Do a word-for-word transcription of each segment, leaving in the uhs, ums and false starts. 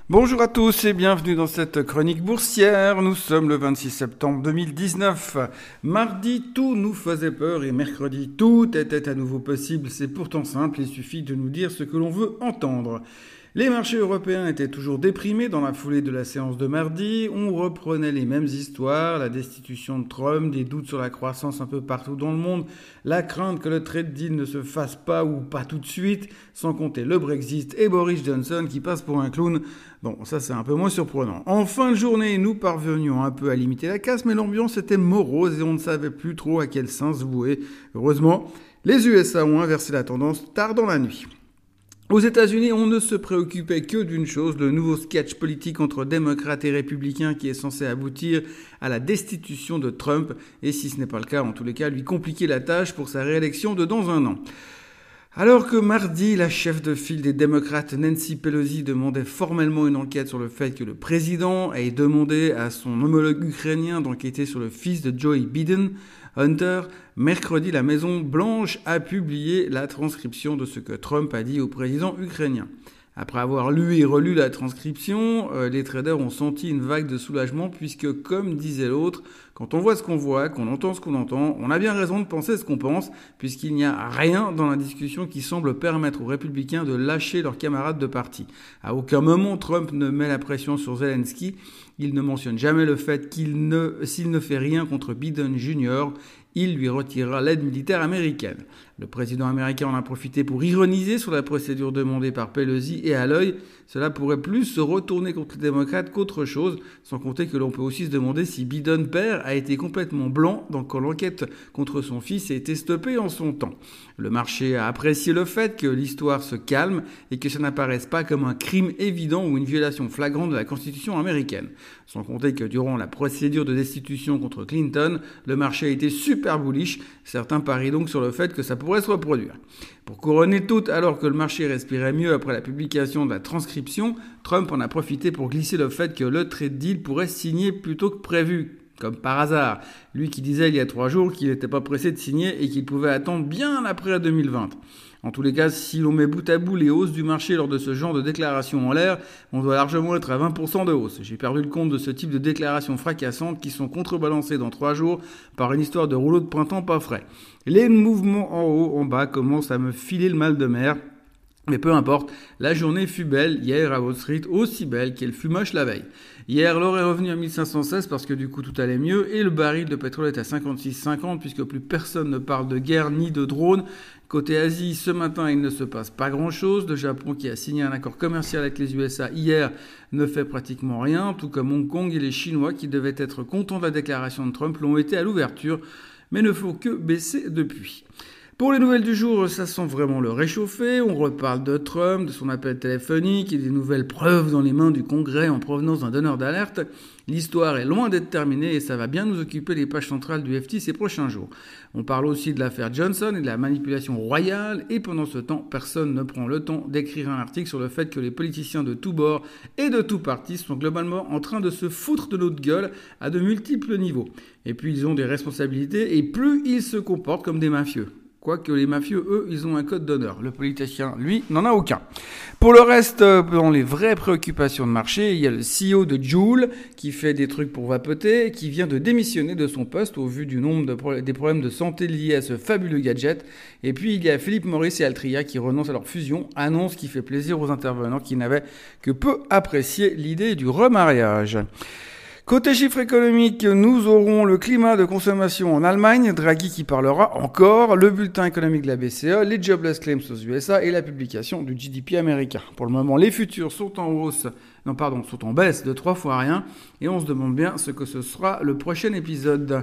Bonjour à tous et bienvenue dans cette chronique boursière. Nous sommes le vingt-six septembre deux mille dix-neuf. Mardi, tout nous faisait peur et mercredi, tout était à nouveau possible. C'est pourtant simple, il suffit de nous dire ce que l'on veut entendre. Les marchés européens étaient toujours déprimés dans la foulée de la séance de mardi. On reprenait les mêmes histoires, la destitution de Trump, des doutes sur la croissance un peu partout dans le monde, la crainte que le trade deal ne se fasse pas ou pas tout de suite, sans compter le Brexit et Boris Johnson qui passe pour un clown. Bon, ça c'est un peu moins surprenant. En fin de journée, nous parvenions un peu à limiter la casse, mais l'ambiance était morose et on ne savait plus trop à quel sens se vouer. Heureusement, les U S A ont inversé la tendance tard dans la nuit. Aux États-Unis, on ne se préoccupait que d'une chose, le nouveau sketch politique entre démocrates et républicains qui est censé aboutir à la destitution de Trump, et si ce n'est pas le cas, en tous les cas, lui compliquer la tâche pour sa réélection de dans un an. Alors que mardi, la chef de file des démocrates Nancy Pelosi demandait formellement une enquête sur le fait que le président ait demandé à son homologue ukrainien d'enquêter sur le fils de Joe Biden, Hunter, mercredi, la Maison-Blanche a publié la transcription de ce que Trump a dit au président ukrainien. Après avoir lu et relu la transcription, euh, les traders ont senti une vague de soulagement puisque, comme disait l'autre, quand on voit ce qu'on voit, qu'on entend ce qu'on entend, on a bien raison de penser ce qu'on pense, puisqu'il n'y a rien dans la discussion qui semble permettre aux républicains de lâcher leurs camarades de parti. À aucun moment, Trump ne met la pression sur Zelensky. Il ne mentionne jamais le fait qu'il ne, s'il ne fait rien contre Biden junior, il lui retirera l'aide militaire américaine. Le président américain en a profité pour ironiser sur la procédure demandée par Pelosi et à l'œil, cela pourrait plus se retourner contre les démocrates qu'autre chose, sans compter que l'on peut aussi se demander si Biden père a été complètement blanc quand l'enquête contre son fils a été stoppée en son temps. Le marché a apprécié le fait que l'histoire se calme et que ça n'apparaisse pas comme un crime évident ou une violation flagrante de la Constitution américaine. Sans compter que durant la procédure de destitution contre Clinton, le marché a été super bullish. Certains parient donc sur le fait que ça pourrait se reproduire. Pour couronner tout, alors que le marché respirait mieux après la publication de la transcription, Trump en a profité pour glisser le fait que le trade deal pourrait signer plus tôt que prévu. Comme par hasard, lui qui disait il y a trois jours qu'il n'était pas pressé de signer et qu'il pouvait attendre bien après deux mille vingt. En tous les cas, si l'on met bout à bout les hausses du marché lors de ce genre de déclaration en l'air, on doit largement être à vingt pour cent de hausse. J'ai perdu le compte de ce type de déclarations fracassantes qui sont contrebalancées dans trois jours par une histoire de rouleau de printemps pas frais. Les mouvements en haut, en bas commencent à me filer le mal de mer. Mais peu importe, la journée fut belle hier à Wall Street, aussi belle qu'elle fut moche la veille. Hier, l'or est revenu à mille cinq cent seize parce que du coup tout allait mieux et le baril de pétrole est à cinquante-six cinquante puisque plus personne ne parle de guerre ni de drone. Côté Asie, ce matin, il ne se passe pas grand-chose. Le Japon, qui a signé un accord commercial avec les U S A hier, ne fait pratiquement rien, tout comme Hong Kong et les Chinois qui devaient être contents de la déclaration de Trump l'ont été à l'ouverture, mais ne font que baisser depuis. Pour les nouvelles du jour, ça sent vraiment le réchauffer. On reparle de Trump, de son appel téléphonique et des nouvelles preuves dans les mains du Congrès en provenance d'un donneur d'alerte. L'histoire est loin d'être terminée et ça va bien nous occuper les pages centrales du F T ces prochains jours. On parle aussi de l'affaire Johnson et de la manipulation royale et pendant ce temps, personne ne prend le temps d'écrire un article sur le fait que les politiciens de tous bords et de tous partis sont globalement en train de se foutre de notre gueule à de multiples niveaux. Et puis ils ont des responsabilités et plus ils se comportent comme des mafieux. Quoique les mafieux, eux, ils ont un code d'honneur. Le politicien, lui, n'en a aucun. Pour le reste, dans les vraies préoccupations de marché, il y a le C E O de Juul qui fait des trucs pour vapoter, qui vient de démissionner de son poste au vu du nombre de pro- des problèmes de santé liés à ce fabuleux gadget. Et puis, il y a Philippe Morris et Altria qui renoncent à leur fusion, annonce qui fait plaisir aux intervenants qui n'avaient que peu apprécié l'idée du remariage. Côté chiffres économiques, nous aurons le climat de consommation en Allemagne, Draghi qui parlera encore, le bulletin économique de la B C E, les jobless claims aux U S A et la publication du G D P américain. Pour le moment, les futurs sont en hausse, non pardon, sont en baisse de trois fois rien et on se demande bien ce que ce sera le prochain épisode.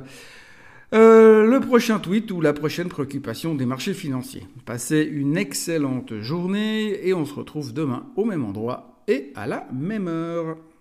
Euh, le prochain tweet ou la prochaine préoccupation des marchés financiers. Passez une excellente journée et on se retrouve demain au même endroit et à la même heure.